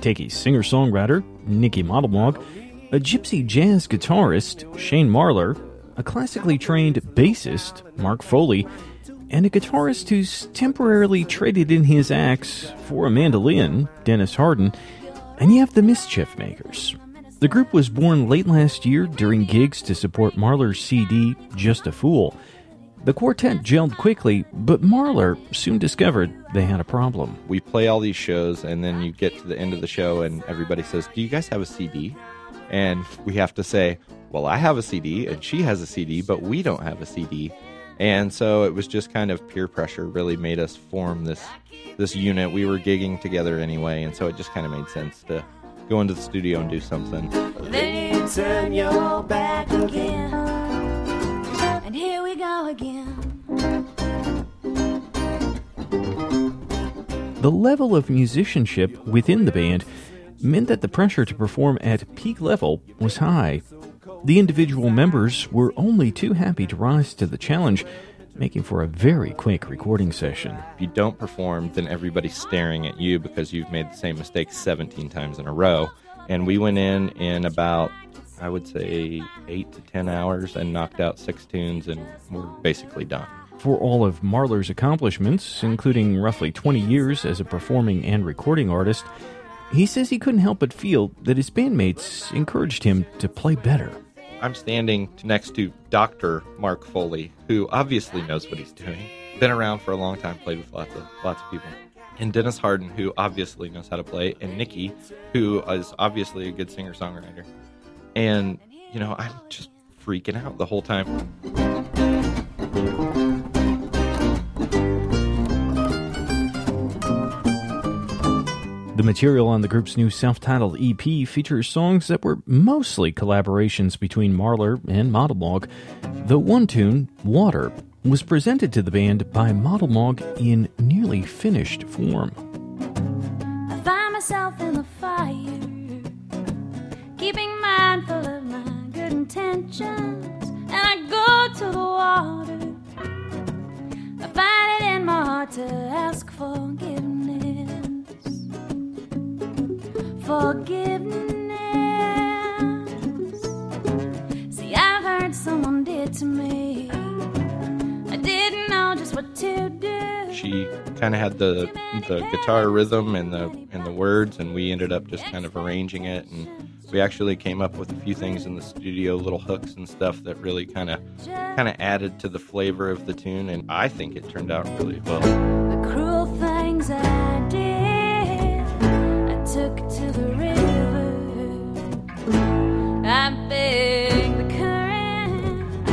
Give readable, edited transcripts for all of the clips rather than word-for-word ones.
Take a singer-songwriter, Nikki Modelmog, a gypsy jazz guitarist, Shane Marlar, a classically trained bassist, Mark Foley, and a guitarist who's temporarily traded in his axe for a mandolin, Dennis Hardin, and you have the Mischief Makers. The group was born late last year during gigs to support Marlar's CD, Just a Fool. The quartet gelled quickly, but Marlar soon discovered they had a problem. We play all these shows, and then you get to the end of the show, and everybody says, "Do you guys have a CD?" And we have to say, "Well, I have a CD, and she has a CD, but we don't have a CD." And so it was just kind of peer pressure really made us form this unit. We were gigging together anyway, and so it just kind of made sense to go into the studio and do something. Then you turn your back again, and here we go again. The level of musicianship within the band meant that the pressure to perform at peak level was high. The individual members were only too happy to rise to the challenge, making for a very quick recording session. If you don't perform, then everybody's staring at you because you've made the same mistake 17 times in a row. And we went in about, I would say, 8 to 10 hours and knocked out 6 tunes, and we're basically done. For all of Marlar's accomplishments, including roughly 20 years as a performing and recording artist, he says he couldn't help but feel that his bandmates encouraged him to play better. I'm standing next to Dr. Mark Foley, who obviously knows what he's doing. Been around for a long time, played with lots of people. And Dennis Hardin, who obviously knows how to play, and Nikki, who is obviously a good singer-songwriter. And, I'm just freaking out the whole time. The material on the group's new self-titled EP features songs that were mostly collaborations between Marlar and Modelmog. The one tune, Water, was presented to the band by Modelmog in nearly finished form. I find myself in the fire, keeping mindful of my good intentions, and I go to the water. I find it in my heart to ask forgiveness. See, I've heard someone did to me. I didn't know just what to do. She kind of had the guitar rhythm and the words, and we ended up just kind of arranging it, and we actually came up with a few things in the studio, little hooks and stuff that really kind of added to the flavor of the tune, and I think it turned out really well. The cruel things I did, I took to the river. I begged the current,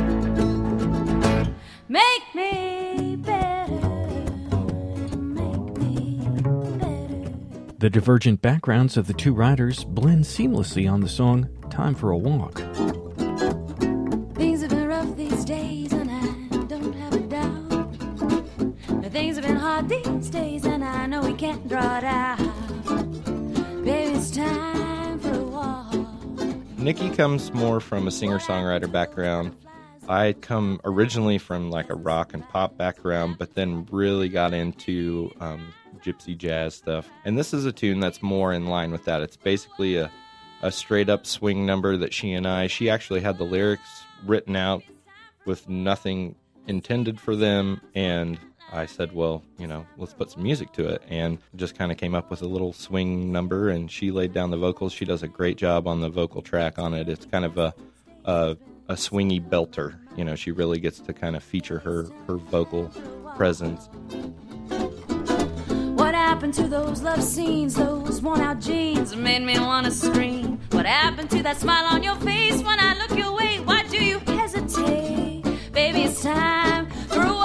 make me better, make me better. The divergent backgrounds of the two writers blend seamlessly on the song Time for a Walk. Things have been rough these days, and I don't have a doubt. Things have been hard these days, and I know we can't draw it out. Baby, it's time for a walk. Nikki comes more from a singer-songwriter background. I come originally from like a rock and pop background, but then really got into gypsy jazz stuff. And this is a tune that's more in line with that. It's basically a straight-up swing number that she actually had the lyrics written out with nothing intended for them, and I said, well, let's put some music to it, and just kind of came up with a little swing number, and she laid down the vocals. She does a great job on the vocal track on it. It's kind of a swingy belter. She really gets to kind of feature her vocal presence. What happened to those love scenes, those worn-out jeans that made me want to scream? What happened to that smile on your face when I look your way? Why do you hesitate? Baby, it's time for a walk.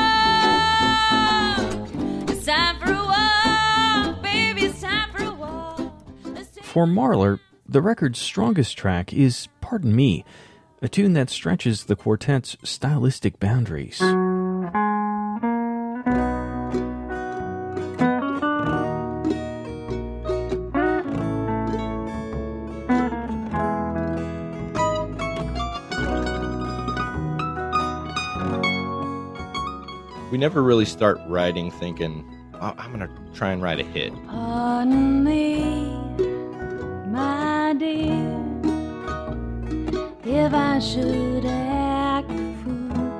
It's time for a walk. Baby, it's time for a walk. For Marlar, the record's strongest track is Pardon Me, a tune that stretches the quartet's stylistic boundaries. We never really start writing thinking, I'm going to try and write a hit. Pardon me, my dear, if I should act a fool.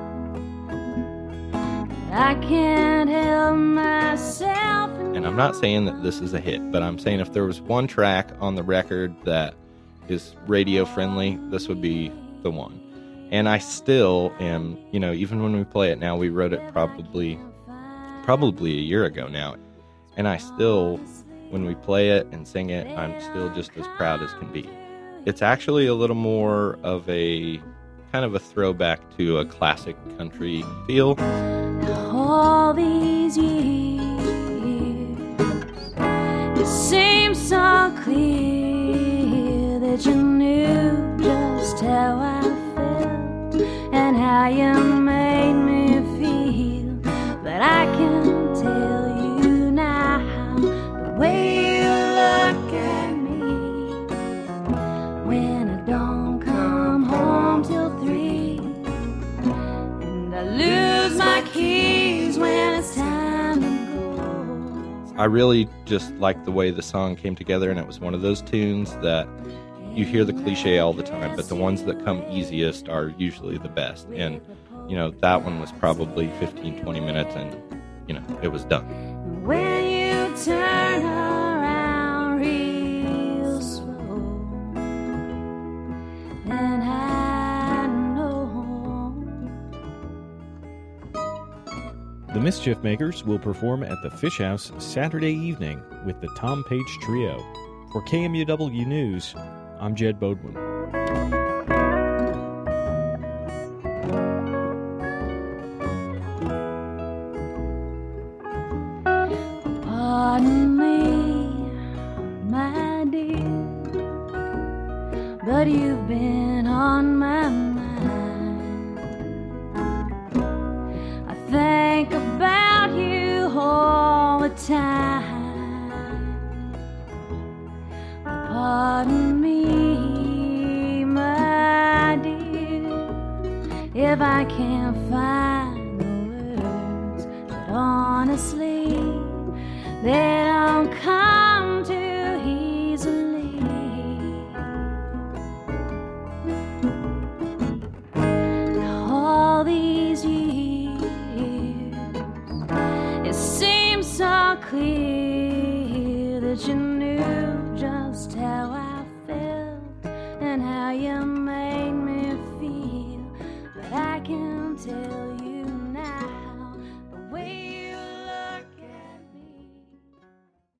I can't help myself. And I'm not saying that this is a hit, but I'm saying if there was one track on the record that is radio friendly, this would be the one. And I still am, even when we play it now, we wrote it probably a year ago now. And I still, when we play it and sing it, I'm still just as proud as can be. It's actually a little more of a kind of a throwback to a classic country feel. All these years, it seems so clear that you knew just how I felt and how you made me feel. But I can tell you now the way you look at me when I don't come home till 3, and I lose my keys when it's time to go. I really just liked the way the song came together, and it was one of those tunes that you hear the cliche all the time, but the ones that come easiest are usually the best. And, that one was probably 15, 20 minutes, and, it was done. When you turn around real slow, then I know. The Mischief Makers will perform at the Fish House Saturday evening with the Tom Page Trio. For KMUW News, I'm Jed Bodwin. Pardon me, my dear, but you've been on my mind. I think about you all the time. Pardon me, my dear, if I can't find the words, but honestly, they don't come too easily. All these years, it seems so clear that you knew just how I felt and how you made me feel. But I can tell you